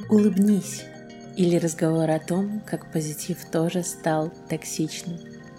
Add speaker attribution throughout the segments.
Speaker 1: Улыбнись. Или разговор о том, как позитив тоже стал токсичным.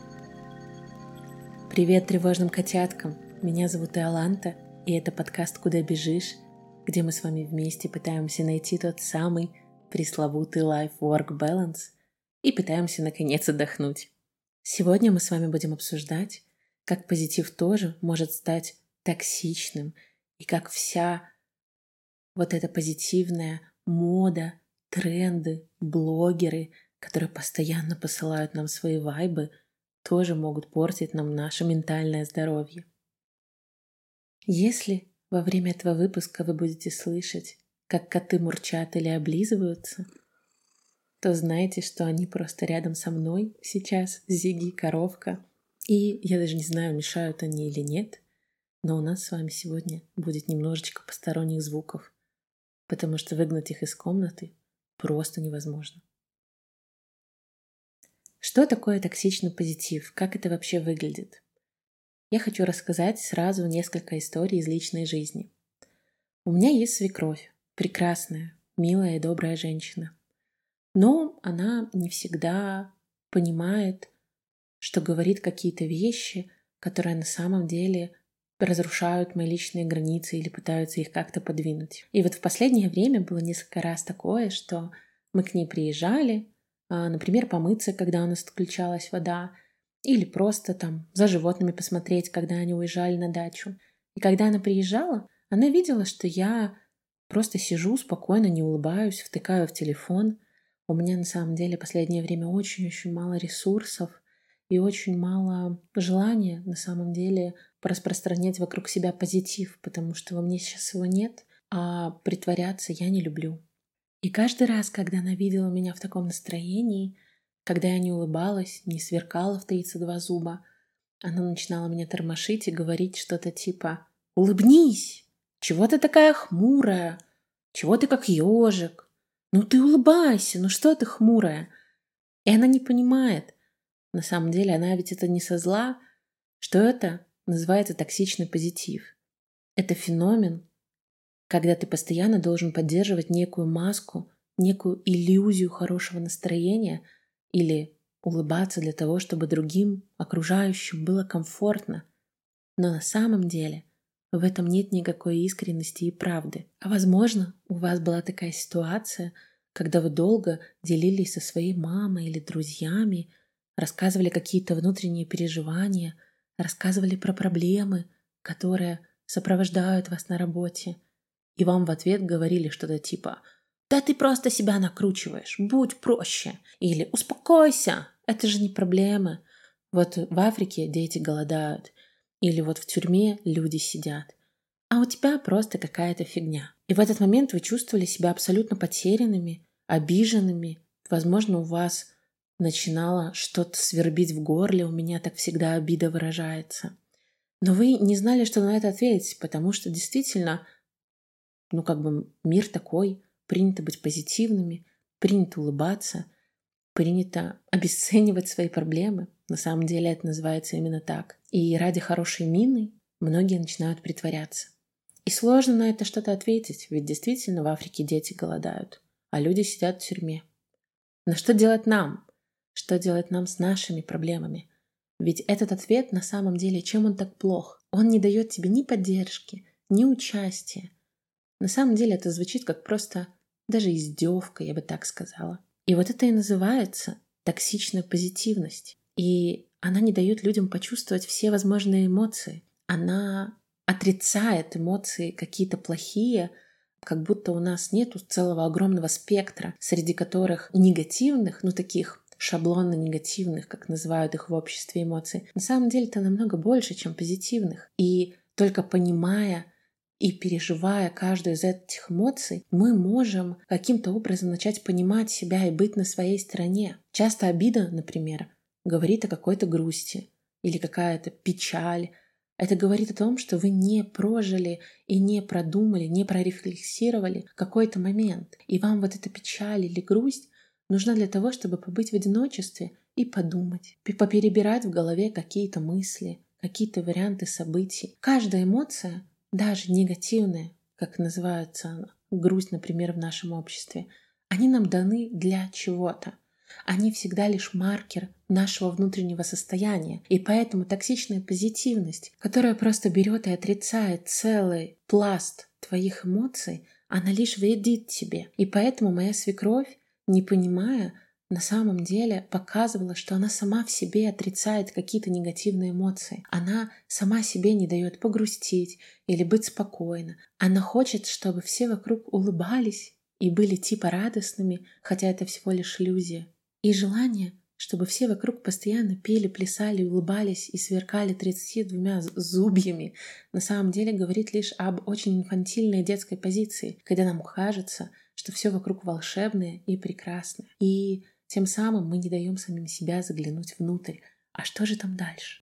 Speaker 1: Привет тревожным котяткам. Меня зовут Иоланта, и это подкаст «Куда бежишь?», где мы с вами вместе пытаемся найти тот самый пресловутый life-work balance и пытаемся наконец отдохнуть. Сегодня мы с вами будем обсуждать, как позитив тоже может стать токсичным, и как вся вот эта позитивная мода, тренды, блогеры, которые постоянно посылают нам свои вайбы, тоже могут портить нам наше ментальное здоровье. Если во время этого выпуска вы будете слышать, как коты мурчат или облизываются, то знайте, что они просто рядом со мной сейчас, Зиги, коровка. И я даже не знаю, мешают они или нет, но у нас с вами сегодня будет немножечко посторонних звуков, потому что выгнать их из комнаты просто невозможно. Что такое токсичный позитив? Как это вообще выглядит? Я хочу рассказать сразу несколько историй из личной жизни. У меня есть свекровь, прекрасная, милая и добрая женщина. Но она не всегда понимает, что говорит какие-то вещи, которые на самом деле разрушают мои личные границы или пытаются их как-то подвинуть. И вот в последнее время было несколько раз такое, что мы к ней приезжали, например, помыться, когда у нас отключалась вода, или просто там за животными посмотреть, когда они уезжали на дачу. И когда она приезжала, она видела, что я просто сижу спокойно, не улыбаюсь, втыкаю в телефон. У меня на самом деле последнее время очень-очень мало ресурсов и очень мало желания на самом деле распространять вокруг себя позитив, потому что во мне сейчас его нет, а притворяться я не люблю. И каждый раз, когда она видела меня в таком настроении, когда я не улыбалась, не сверкала в 32 зуба, она начинала меня тормошить и говорить что-то типа «Улыбнись! Чего ты такая хмурая? Чего ты как ежик? Ну ты улыбайся, ну что ты хмурая?» И она не понимает, на самом деле она ведь это не со зла, что это называется токсичный позитив. Это феномен, когда ты постоянно должен поддерживать некую маску, некую иллюзию хорошего настроения или улыбаться для того, чтобы другим, окружающим было комфортно. Но на самом деле в этом нет никакой искренности и правды. А возможно, у вас была такая ситуация, когда вы долго делились со своей мамой или друзьями, рассказывали какие-то внутренние переживания, рассказывали про проблемы, которые сопровождают вас на работе, и вам в ответ говорили что-то типа «Да ты просто себя накручиваешь, будь проще» или «Успокойся, это же не проблемы». Вот в Африке дети голодают, или вот в тюрьме люди сидят, а у тебя просто какая-то фигня. И в этот момент вы чувствовали себя абсолютно потерянными, обиженными. Возможно, у вас начинало что-то свербить в горле, у меня так всегда обида выражается. Но вы не знали, что на это ответить, потому что действительно, мир такой, принято быть позитивными, принято улыбаться, принято обесценивать свои проблемы. На самом деле это называется именно так. И ради хорошей мины многие начинают притворяться. И сложно на это что-то ответить, ведь действительно в Африке дети голодают, а люди сидят в тюрьме. Но что делать нам? Что делать нам с нашими проблемами? Ведь этот ответ на самом деле, чем он так плох? Он не дает тебе ни поддержки, ни участия. На самом деле это звучит как просто даже издевка, я бы так сказала. И вот это и называется токсичная позитивность. И она не дает людям почувствовать все возможные эмоции. Она отрицает эмоции какие-то плохие, как будто у нас нету целого огромного спектра, среди которых негативных, таких шаблонно-негативных, как называют их в обществе, эмоций, на самом деле это намного больше, чем позитивных. И только понимая и переживая каждую из этих эмоций, мы можем каким-то образом начать понимать себя и быть на своей стороне. Часто обида, например, говорит о какой-то грусти или какая-то печаль. Это говорит о том, что вы не прожили и не продумали, не прорефлексировали какой-то момент. И вам вот эта печаль или грусть нужна для того, чтобы побыть в одиночестве и подумать, поперебирать в голове какие-то мысли, какие-то варианты событий. Каждая эмоция, даже негативная, как называется она, грусть, например, в нашем обществе, Они нам даны для чего-то. Они всегда лишь маркер нашего внутреннего состояния. И поэтому токсичная позитивность, которая просто берет и отрицает целый пласт твоих эмоций, она лишь вредит тебе. И поэтому моя свекровь, не понимая, на самом деле показывала, что она сама в себе отрицает какие-то негативные эмоции. Она сама себе не дает погрустить или быть спокойно. Она хочет, чтобы все вокруг улыбались и были типа радостными, хотя это всего лишь иллюзия. И желание, чтобы все вокруг постоянно пели, плясали, улыбались и сверкали 32 зубьями, на самом деле говорит лишь об очень инфантильной детской позиции, когда нам кажется, что все вокруг волшебное и прекрасное. И тем самым мы не даем самим себя заглянуть внутрь. А что же там дальше?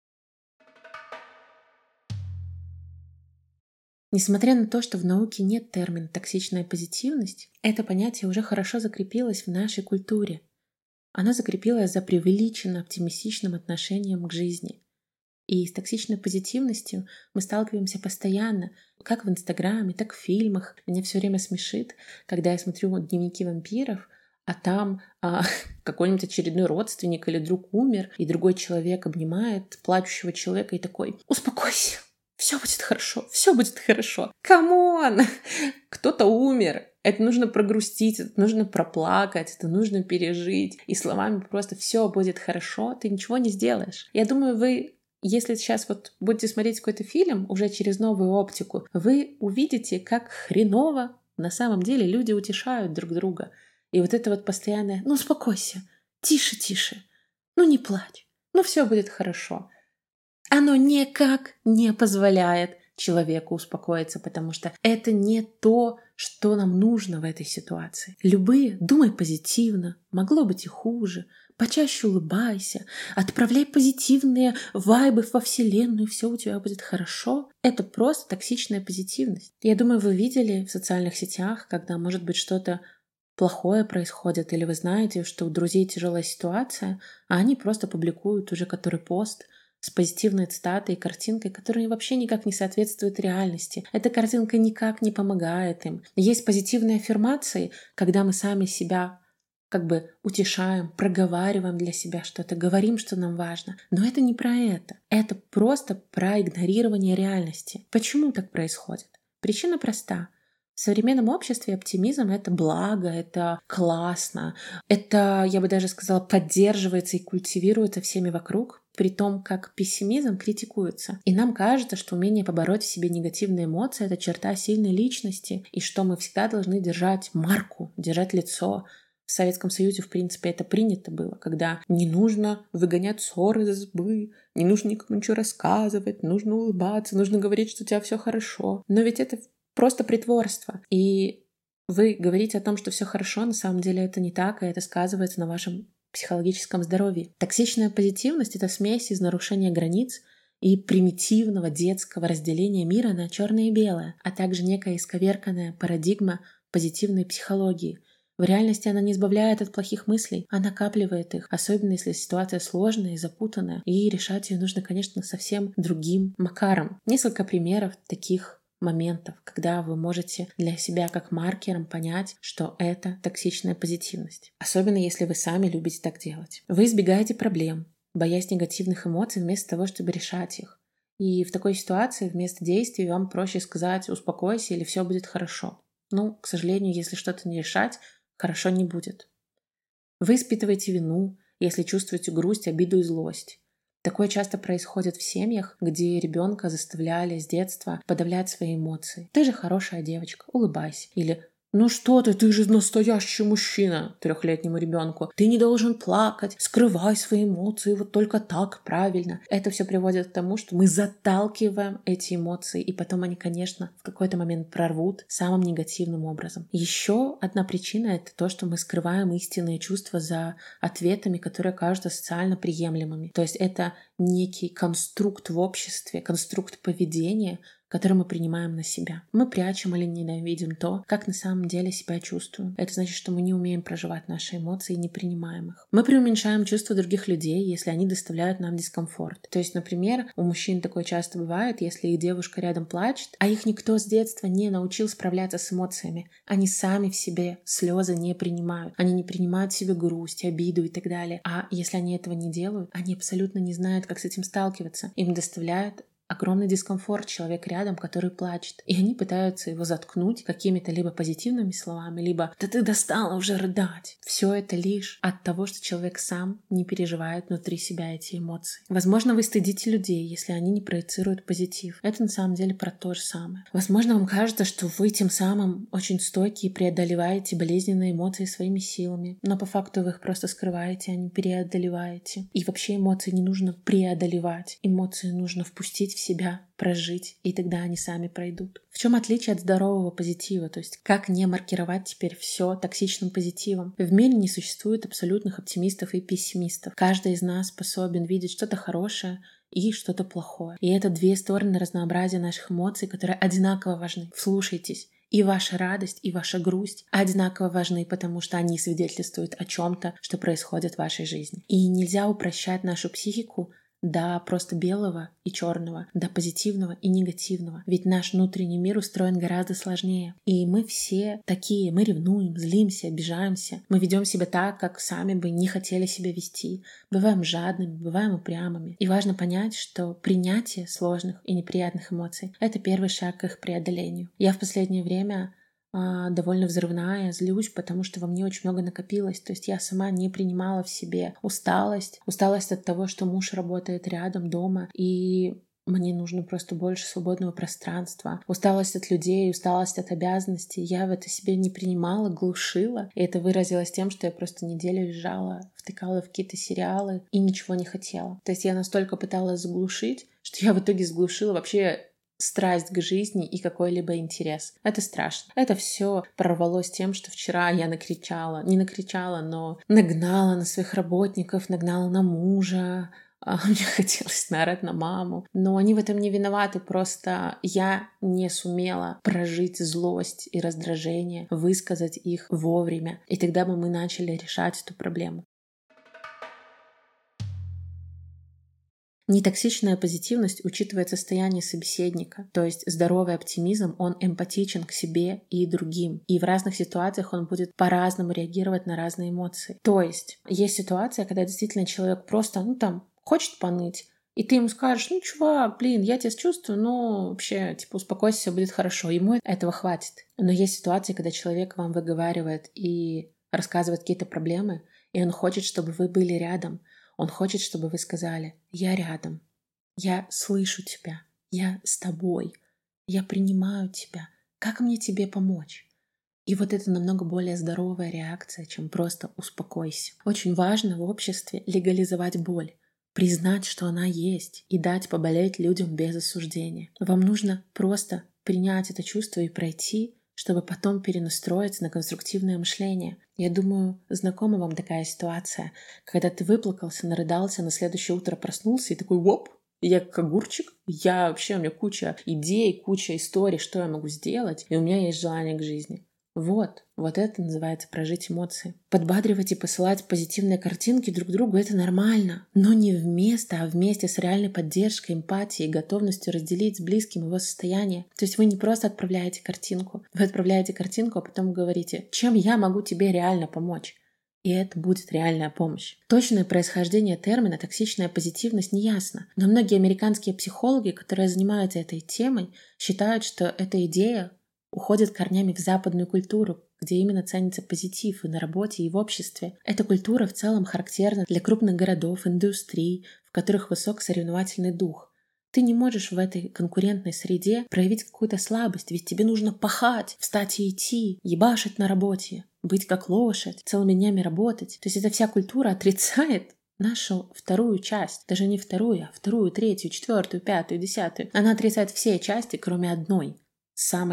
Speaker 1: Несмотря на то, что в науке нет термина «токсичная позитивность», это понятие уже хорошо закрепилось в нашей культуре. Оно закрепилось за преувеличенно оптимистичным отношением к жизни. И с токсичной позитивностью мы сталкиваемся постоянно, как в Инстаграме, так в фильмах. Меня все время смешит, когда я смотрю дневники вампиров, а там какой-нибудь очередной родственник или друг умер, и другой человек обнимает плачущего человека и такой: «Успокойся, все будет хорошо, все будет хорошо». Камон! Кто-то умер. Это нужно прогрустить, это нужно проплакать, это нужно пережить. И словами просто «все будет хорошо» ты ничего не сделаешь. Я думаю, вы, если сейчас вот будете смотреть какой-то фильм уже через новую оптику, вы увидите, как хреново на самом деле люди утешают друг друга. И вот это вот постоянное «ну успокойся, тише, тише, ну не плачь, ну все будет хорошо». Оно никак не позволяет человеку успокоиться, потому что это не то, что нам нужно в этой ситуации. Думай позитивно, могло быть и хуже, почаще улыбайся, отправляй позитивные вайбы во Вселенную, все у тебя будет хорошо. Это просто токсичная позитивность. Я думаю, вы видели в социальных сетях, когда, может быть, что-то плохое происходит, или вы знаете, что у друзей тяжелая ситуация, а они просто публикуют уже который пост с позитивной цитатой и картинкой, которая вообще никак не соответствует реальности. Эта картинка никак не помогает им. Есть позитивные аффирмации, когда мы сами себя как бы утешаем, проговариваем для себя что-то, говорим, что нам важно. Но это не про это. Это просто про игнорирование реальности. Почему так происходит? Причина проста. В современном обществе оптимизм — это благо, это классно, это, я бы даже сказала, поддерживается и культивируется всеми вокруг, при том, как пессимизм критикуется. И нам кажется, что умение побороть в себе негативные эмоции — это черта сильной личности, и что мы всегда должны держать марку, держать лицо. В Советском Союзе, в принципе, это принято было, когда не нужно выгонять ссоры из избы, не нужно никому ничего рассказывать, нужно улыбаться, нужно говорить, что у тебя все хорошо. Но ведь это просто притворство. И вы говорите о том, что все хорошо, на самом деле это не так, и это сказывается на вашем психологическом здоровье. Токсичная позитивность — это смесь из нарушения границ и примитивного детского разделения мира на черное и белое, а также некая исковерканная парадигма позитивной психологии. В реальности она не избавляет от плохих мыслей, а накапливает их, особенно если ситуация сложная и запутанная, и решать ее нужно, конечно, совсем другим макаром. Несколько примеров таких моментов, когда вы можете для себя как маркером понять, что это токсичная позитивность. Особенно если вы сами любите так делать. Вы избегаете проблем, боясь негативных эмоций вместо того, чтобы решать их. И в такой ситуации вместо действий вам проще сказать «успокойся» или «все будет хорошо». Ну, к сожалению, если что-то не решать, хорошо не будет. Вы испытываете вину, если чувствуете грусть, обиду и злость. Такое часто происходит в семьях, где ребенка заставляли с детства подавлять свои эмоции. «Ты же хорошая девочка, улыбайся». Или «Ну что ты же настоящий мужчина» 3-летнему ребенку. «Ты не должен плакать, скрывай свои эмоции, вот только так правильно». Это все приводит к тому, что мы заталкиваем эти эмоции, и потом они, конечно, в какой-то момент прорвут самым негативным образом. Еще одна причина — это то, что мы скрываем истинные чувства за ответами, которые кажутся социально приемлемыми. То есть это некий конструкт в обществе, конструкт поведения, который мы принимаем на себя. Мы прячем или ненавидим то, как на самом деле себя чувствуем. Это значит, что мы не умеем проживать наши эмоции и не принимаем их. Мы преуменьшаем чувства других людей, если они доставляют нам дискомфорт. То есть, например, у мужчин такое часто бывает, если их девушка рядом плачет, а их никто с детства не научил справляться с эмоциями. Они сами в себе слезы не принимают. Они не принимают в себе грусть, обиду и так далее. А если они этого не делают, они абсолютно не знают, как с этим сталкиваться. Им доставляют огромный дискомфорт человек рядом, который плачет. И они пытаются его заткнуть какими-то либо позитивными словами, либо «да ты достала уже рыдать». Все это лишь от того, что человек сам не переживает внутри себя эти эмоции. Возможно, вы стыдите людей, если они не проецируют позитив. Это на самом деле про то же самое. Возможно, вам кажется, что вы тем самым очень стойкие и преодолеваете болезненные эмоции своими силами, но по факту вы их просто скрываете, а не преодолеваете. И вообще эмоции не нужно преодолевать. Эмоции нужно впустить в себя, прожить, и тогда они сами пройдут. В чем отличие от здорового позитива? То есть как не маркировать теперь все токсичным позитивом? В мире не существует абсолютных оптимистов и пессимистов. Каждый из нас способен видеть что-то хорошее и что-то плохое. И это две стороны разнообразия наших эмоций, которые одинаково важны. Вслушайтесь. И ваша радость, и ваша грусть одинаково важны, потому что они свидетельствуют о чем-то, что происходит в вашей жизни. И нельзя упрощать нашу психику до просто белого и черного, до позитивного и негативного. Ведь наш внутренний мир устроен гораздо сложнее. И мы все такие, мы ревнуем, злимся, обижаемся. Мы ведем себя так, как сами бы не хотели себя вести. Бываем жадными, бываем упрямыми. И важно понять, что принятие сложных и неприятных эмоций — это первый шаг к их преодолению. Я в последнее время довольно взрывная, злюсь, потому что во мне очень много накопилось. То есть я сама не принимала в себе усталость от того, что муж работает рядом, дома, и мне нужно просто больше свободного пространства. Усталость от людей, усталость от обязанностей. Я в это себе не принимала, глушила. И это выразилось тем, что я просто неделю лежала, втыкала в какие-то сериалы и ничего не хотела. То есть я настолько пыталась заглушить, что я в итоге заглушила вообще страсть к жизни и какой-либо интерес. Это страшно. Это все прорвалось тем, что вчера я не накричала, но нагнала на своих работников, нагнала на мужа. Мне хотелось наорать на маму. Но они в этом не виноваты, просто я не сумела прожить злость и раздражение, высказать их вовремя. И тогда бы мы начали решать эту проблему. Нетоксичная позитивность учитывает состояние собеседника, то есть здоровый оптимизм, он эмпатичен к себе и другим, и в разных ситуациях он будет по-разному реагировать на разные эмоции. То есть ситуация, когда действительно человек просто, хочет поныть, и ты ему скажешь: чувак, я тебя чувствую, но вообще, успокойся, все будет хорошо. Ему этого хватит. Но есть ситуации, когда человек вам выговаривает и рассказывает какие-то проблемы, и он хочет, чтобы вы были рядом. Он хочет, чтобы вы сказали: я рядом, я слышу тебя, я с тобой, я принимаю тебя. Как мне тебе помочь? И вот это намного более здоровая реакция, чем просто успокойся. Очень важно в обществе легализовать боль, признать, что она есть, и дать поболеть людям без осуждения. Вам нужно просто принять это чувство и пройти, чтобы потом перенастроиться на конструктивное мышление. Я думаю, знакома вам такая ситуация, когда ты выплакался, нарыдался, на следующее утро проснулся и такой: воп, я как огурчик, у меня куча идей, куча историй, что я могу сделать, и у меня есть желание к жизни. Вот это называется прожить эмоции. Подбадривать и посылать позитивные картинки друг другу — это нормально. Но не вместо, а вместе с реальной поддержкой, эмпатией, готовностью разделить с близким его состояние. То есть вы не просто отправляете картинку. Вы отправляете картинку, а потом говорите: чем я могу тебе реально помочь? И это будет реальная помощь. Точное происхождение термина «токсичная позитивность» не ясно. Но многие американские психологи, которые занимаются этой темой, считают, что эта идея уходит корнями в западную культуру, где именно ценится позитив и на работе, и в обществе. Эта культура в целом характерна для крупных городов, индустрий, в которых высок соревновательный дух. Ты не можешь в этой конкурентной среде проявить какую-то слабость, ведь тебе нужно пахать, встать и идти, ебашить на работе, быть как лошадь, целыми днями работать. То есть эта вся культура отрицает нашу вторую часть, даже не вторую, а вторую, третью, четвертую, пятую, десятую. Она отрицает все части, кроме одной, самой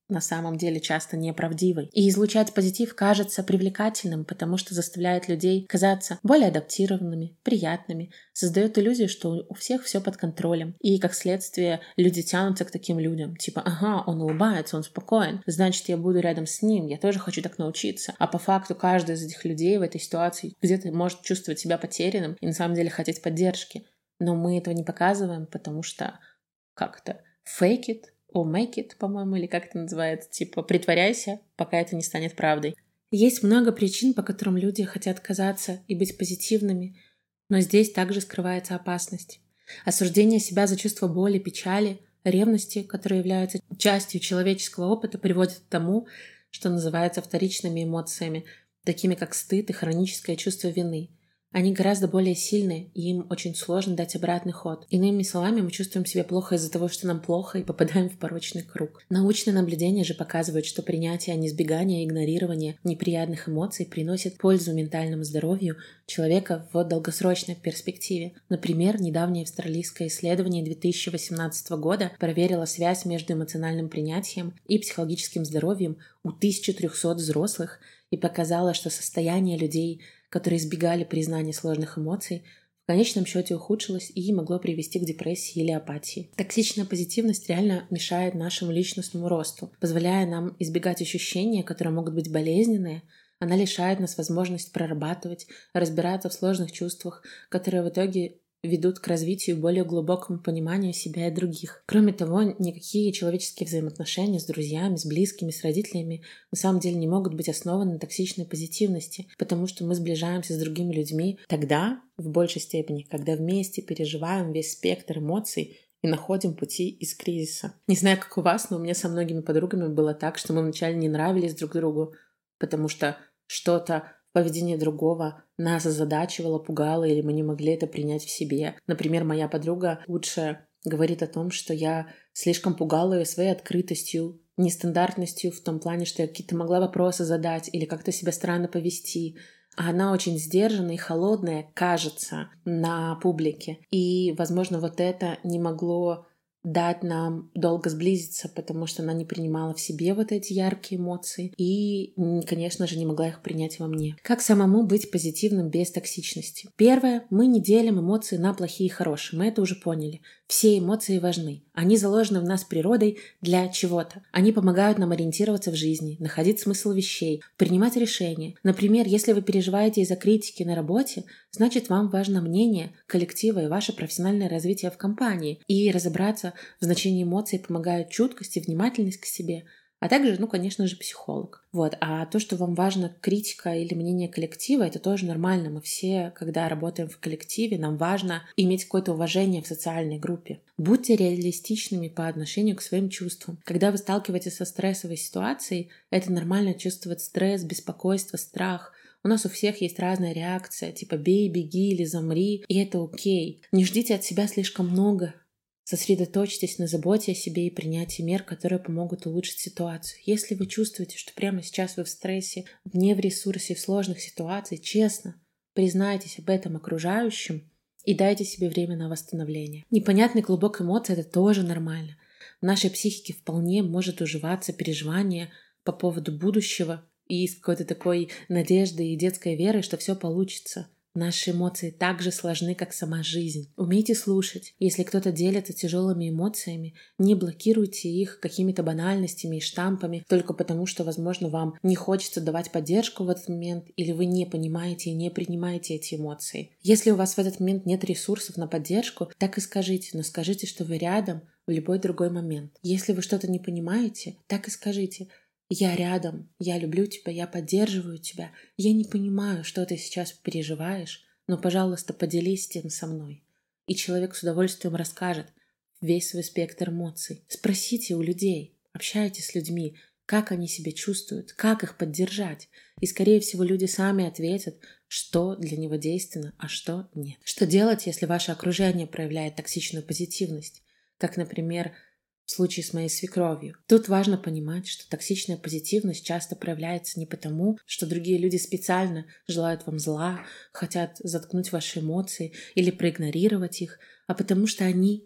Speaker 1: на самом деле часто неправдивой. И излучать позитив кажется привлекательным, потому что заставляет людей казаться более адаптированными, приятными, создает иллюзию, что у всех все под контролем. И, как следствие, люди тянутся к таким людям. Типа, ага, он улыбается, он спокоен, значит, я буду рядом с ним, я тоже хочу так научиться. А по факту каждый из этих людей в этой ситуации где-то может чувствовать себя потерянным и на самом деле хотеть поддержки. Но мы этого не показываем, потому что как-то fake it or make it, по-моему, или как это называется, типа притворяйся, пока это не станет правдой. Есть много причин, по которым люди хотят казаться и быть позитивными, но здесь также скрывается опасность. Осуждение себя за чувство боли, печали, ревности, которые являются частью человеческого опыта, приводит к тому, что называется вторичными эмоциями, такими как стыд и хроническое чувство вины. Они гораздо более сильные, и им очень сложно дать обратный ход. Иными словами, мы чувствуем себя плохо из-за того, что нам плохо, и попадаем в порочный круг. Научные наблюдения же показывают, что принятие, а не избегание и игнорирование неприятных эмоций приносит пользу ментальному здоровью человека в долгосрочной перспективе. Например, недавнее австралийское исследование 2018 года проверило связь между эмоциональным принятием и психологическим здоровьем у 1300 взрослых и показало, что состояние людей, которые избегали признания сложных эмоций, в конечном счете ухудшилось и могло привести к депрессии или апатии. Токсичная позитивность реально мешает нашему личностному росту, позволяя нам избегать ощущения, которые могут быть болезненные. Она лишает нас возможности прорабатывать, разбираться в сложных чувствах, которые в итоге ведут к развитию и более глубокому пониманию себя и других. Кроме того, никакие человеческие взаимоотношения с друзьями, с близкими, с родителями на самом деле не могут быть основаны на токсичной позитивности, потому что мы сближаемся с другими людьми тогда, в большей степени, когда вместе переживаем весь спектр эмоций и находим пути из кризиса. Не знаю, как у вас, но у меня со многими подругами было так, что мы вначале не нравились друг другу, потому что что-то поведение другого нас озадачивало, пугало, или мы не могли это принять в себе. Например, моя подруга лучше говорит о том, что я слишком пугала ее своей открытостью, нестандартностью в том плане, что я какие-то могла вопросы задать или как-то себя странно повести. А она очень сдержанная и холодная, кажется, на публике. И, возможно, вот это не могло дать нам долго сблизиться, потому что она не принимала в себе вот эти яркие эмоции и, конечно же, не могла их принять во мне. Как самому быть позитивным без токсичности? Первое. Мы не делим эмоции на плохие и хорошие. Мы это уже поняли. Все эмоции важны. Они заложены в нас природой для чего-то. Они помогают нам ориентироваться в жизни, находить смысл вещей, принимать решения. Например, если вы переживаете из-за критики на работе, значит, вам важно мнение коллектива и ваше профессиональное развитие в компании. И разобраться в значении эмоций помогают чуткость и внимательность к себе, а также, конечно же, психолог. А то, что вам важна критика или мнение коллектива, это тоже нормально. Мы все, когда работаем в коллективе, нам важно иметь какое-то уважение в социальной группе. Будьте реалистичными по отношению к своим чувствам. Когда вы сталкиваетесь со стрессовой ситуацией, это нормально чувствовать стресс, беспокойство, страх. У нас у всех есть разная реакция, типа бей, беги или замри, и это окей. Не ждите от себя слишком много. Сосредоточьтесь на заботе о себе и принятии мер, которые помогут улучшить ситуацию. Если вы чувствуете, что прямо сейчас вы в стрессе, не в ресурсе, в сложных ситуациях, честно признайтесь об этом окружающим и дайте себе время на восстановление. Непонятный клубок эмоций – это тоже нормально. В нашей психике вполне может уживаться переживание по поводу будущего и с какой-то такой надеждой и детской верой, что все получится. Наши эмоции так же сложны, как сама жизнь. Умейте слушать. Если кто-то делится тяжелыми эмоциями, не блокируйте их какими-то банальностями и штампами только потому, что, возможно, вам не хочется давать поддержку в этот момент, или вы не понимаете и не принимаете эти эмоции. Если у вас в этот момент нет ресурсов на поддержку, так и скажите, но скажите, что вы рядом в любой другой момент. Если вы что-то не понимаете, так и скажите: я рядом, я люблю тебя, я поддерживаю тебя. Я не понимаю, что ты сейчас переживаешь, но, пожалуйста, поделись этим со мной. И человек с удовольствием расскажет весь свой спектр эмоций. Спросите у людей, общайтесь с людьми, как они себя чувствуют, как их поддержать. И, скорее всего, люди сами ответят, что для него действенно, а что нет. Что делать, если ваше окружение проявляет токсичную позитивность? Как, например, в случае с моей свекровью. Тут важно понимать, что токсичная позитивность часто проявляется не потому, что другие люди специально желают вам зла, хотят заткнуть ваши эмоции или проигнорировать их, а потому что они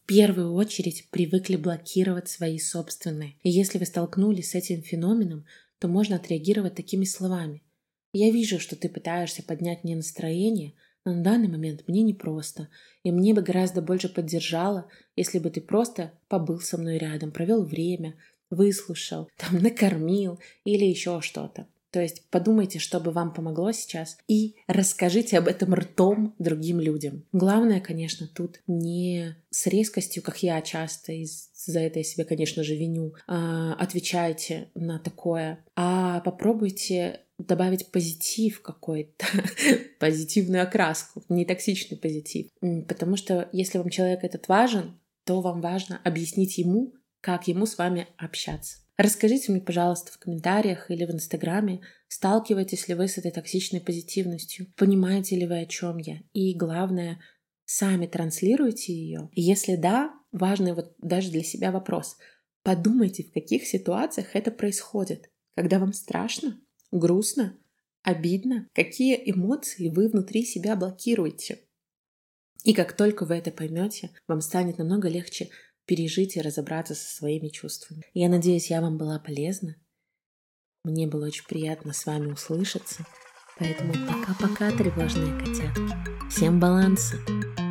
Speaker 1: первую очередь привыкли блокировать свои собственные. И если вы столкнулись с этим феноменом, то можно отреагировать такими словами. Я вижу, что ты пытаешься поднять мне настроение, но на данный момент мне непросто, и мне бы гораздо больше поддержало, если бы ты просто побыл со мной рядом, провел время, выслушал, там, накормил или еще что-то. То есть подумайте, что бы вам помогло сейчас, и расскажите об этом ртом другим людям. Главное, конечно, тут не с резкостью, как я часто, и за это я себя, конечно же, виню, отвечайте на такое, а попробуйте добавить позитив какой-то, позитивную окраску, не токсичный позитив. Потому что если вам человек этот важен, то вам важно объяснить ему, как ему с вами общаться. Расскажите мне, пожалуйста, в комментариях или в Инстаграме, сталкиваетесь ли вы с этой токсичной позитивностью, понимаете ли вы, о чем я, и главное, сами транслируете ее. И если да, важный вот даже для себя вопрос. Подумайте, в каких ситуациях это происходит, когда вам страшно, грустно, обидно, какие эмоции вы внутри себя блокируете. И как только вы это поймете, вам станет намного легче пережить и разобраться со своими чувствами. Я надеюсь, я вам была полезна. Мне было очень приятно с вами услышаться. Поэтому пока-пока, тревожные котятки. Всем баланса!